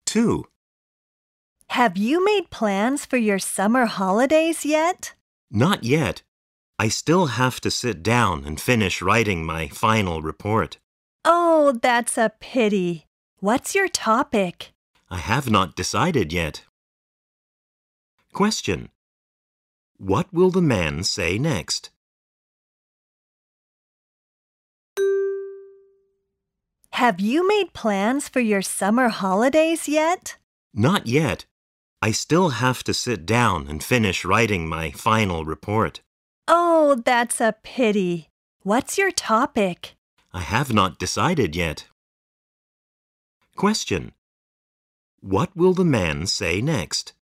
2. Have you made plans for your summer holidays yet? Not yet. I still have to sit down and finish writing my final report. Oh, that's a pity. What's your topic? I have not decided yet. Question. What will the man say next? Have you made plans for your summer holidays yet? Not yet. I still have to sit down and finish writing my final report. Oh, that's a pity. What's your topic? I have not decided yet. Question. What will the man say next?